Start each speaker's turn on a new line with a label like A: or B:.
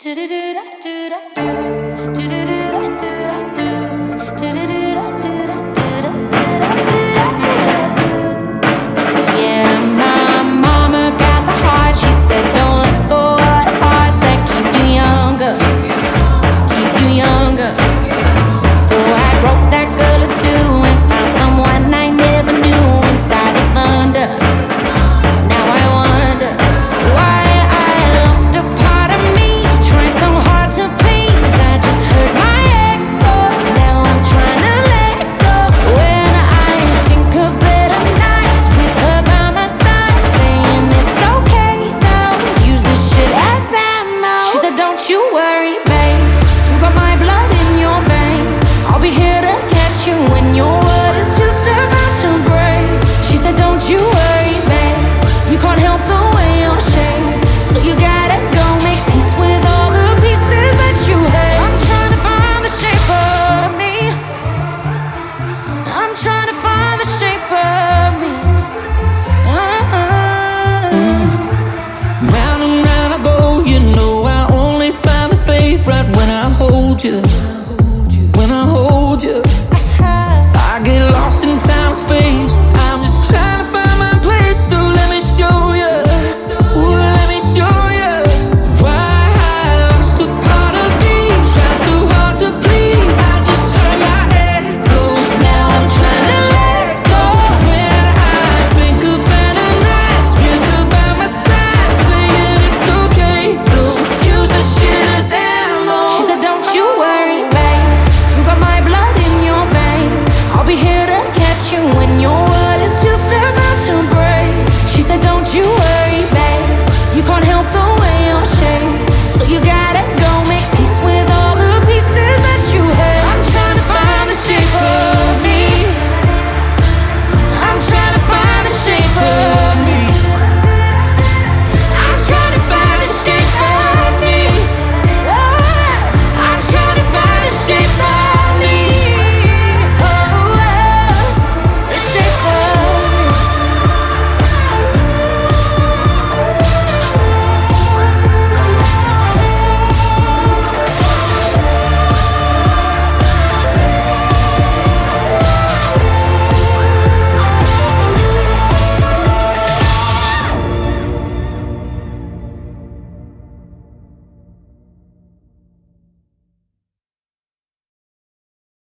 A: Yeah, my mama got the heart. She said, don't let go of the parts that keep you younger, keep you younger. So I broke that girl or two and found someone I never knew inside the thunder. Now I wonder why I lost a part of me, trying so hard to please. I just heard my echo. Now I'm trying to let go. When I think of better nights with her by my side, saying it's okay now, use this shit as ammo. She said, don't you worry, babe, you got my blood in your veins. I'll be here to catch you when your world is just about to break. She said, don't you worry, babe, you can't help the way you're shaped, so you gotta go make peace with all the pieces that you hate. I'm trying to find the shape of me. I'm trying to find the shape of me.
B: Round and round I go, you know I only find the faith right when I hold you.